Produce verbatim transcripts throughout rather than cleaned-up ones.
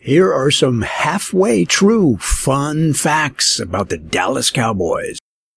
Here are some halfway true fun facts about the Dallas Cowboys.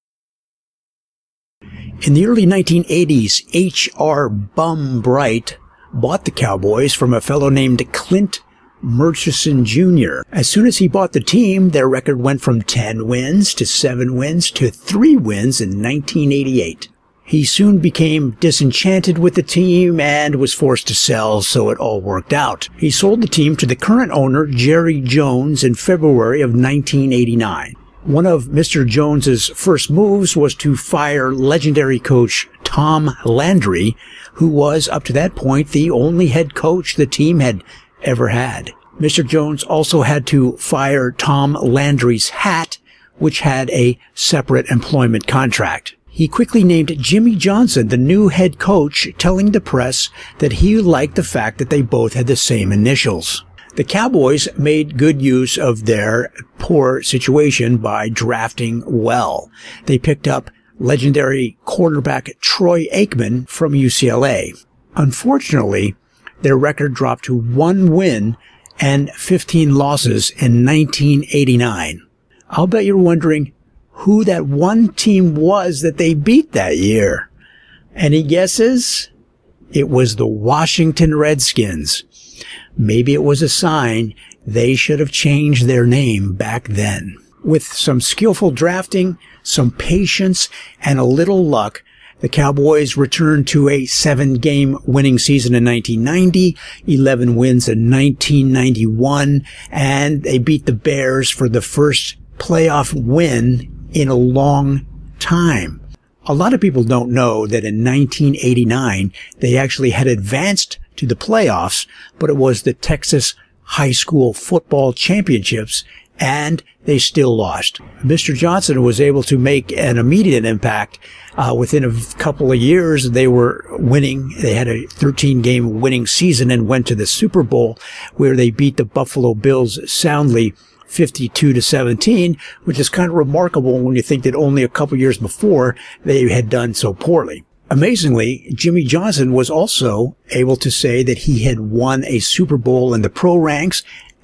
In the early nineteen eighties, H R Bum Bright bought the Cowboys from a fellow named Clint Murchison Junior As soon as he bought the team, their record went from ten wins to seven wins to three wins in nineteen eighty-eight. He soon became disenchanted with the team and was forced to sell, so it all worked out. He sold the team to the current owner, Jerry Jones, in February of nineteen eighty-nine. One of Mister Jones's first moves was to fire legendary coach Tom Landry, who was, up to that point, the only head coach the team had ever had. Mister Jones also had to fire Tom Landry's hat, which had a separate employment contract. He quickly named Jimmy Johnson the new head coach, telling the press that he liked the fact that they both had the same initials. The Cowboys made good use of their poor situation by drafting well. They picked up legendary quarterback Troy Aikman from U C L A. Unfortunately, their record dropped to one win and fifteen losses in nineteen eighty-nine. I'll bet you're wondering who that one team was that they beat that year. Any guesses? It was the Washington Redskins. Maybe it was a sign they should have changed their name back then. With some skillful drafting, some patience, and a little luck, the Cowboys returned to a seven-game winning season in nineteen ninety, eleven wins in nineteen ninety-one, and they beat the Bears for the first playoff win in a long time. A lot of people don't know that in nineteen eighty-nine, they actually had advanced to the playoffs, but it was the Texas High School Football Championships, and they still lost. Mister Johnson was able to make an immediate impact. Uh, within a couple of years, they were winning. They had a thirteen-game winning season and went to the Super Bowl, where they beat the Buffalo Bills soundly fifty-two to seventeen, which is kind of remarkable when you think that only a couple years before they had done so poorly. Amazingly, Jimmy Johnson was also able to say that he had won a Super Bowl in the pro ranks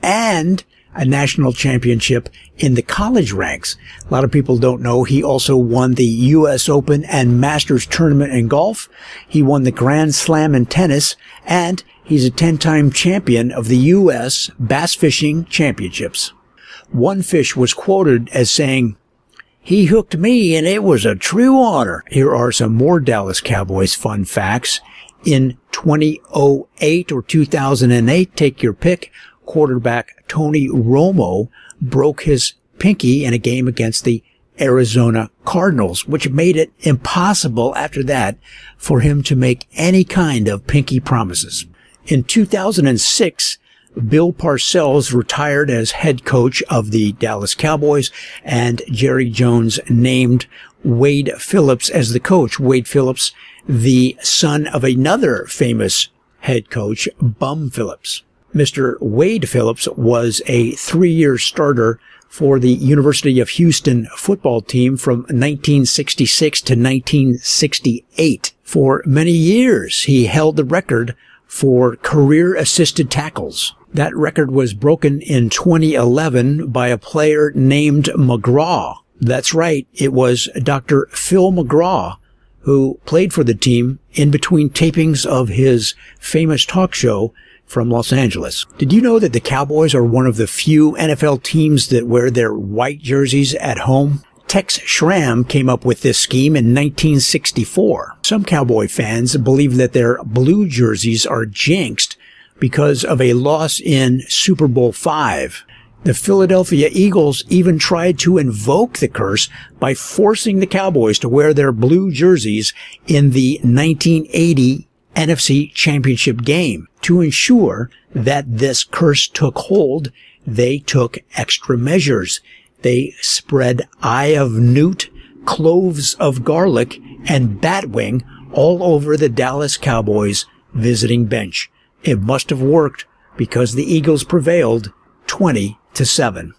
and a national championship in the college ranks. A lot of people don't know he also won the U S Open and Masters tournament in golf. He won the Grand Slam in tennis, and he's a ten-time champion of the U S Bass Fishing Championships. One fish was quoted as saying, "He hooked me and it was a true honor." Here are some more Dallas Cowboys fun facts. In two thousand eight or two thousand eight, take your pick, quarterback Tony Romo broke his pinky in a game against the Arizona Cardinals, which made it impossible after that for him to make any kind of pinky promises. In two thousand six, Bill Parcells retired as head coach of the Dallas Cowboys, and Jerry Jones named Wade Phillips as the coach. Wade Phillips, the son of another famous head coach, Bum Phillips. Mister Wade Phillips was a three-year starter for the University of Houston football team from nineteen sixty-six to nineteen sixty-eight. For many years, he held the record for career-assisted tackles. That record was broken in twenty eleven by a player named McGraw. That's right, it was Doctor Phil McGraw who played for the team in between tapings of his famous talk show from Los Angeles. Did you know that the Cowboys are one of the few N F L teams that wear their white jerseys at home? Tex Schramm came up with this scheme in nineteen sixty-four. Some Cowboy fans believe that their blue jerseys are jinxed because of a loss in Super Bowl five. The Philadelphia Eagles even tried to invoke the curse by forcing the Cowboys to wear their blue jerseys in the nineteen eighty N F C Championship game. To ensure that this curse took hold, they took extra measures. They spread eye of newt, cloves of garlic, and batwing all over the Dallas Cowboys visiting bench. It must have worked because the Eagles prevailed twenty to seven.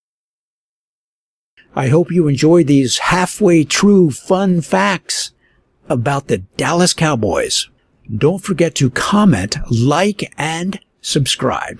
I hope you enjoyed these halfway true fun facts about the Dallas Cowboys. Don't forget to comment, like, and subscribe.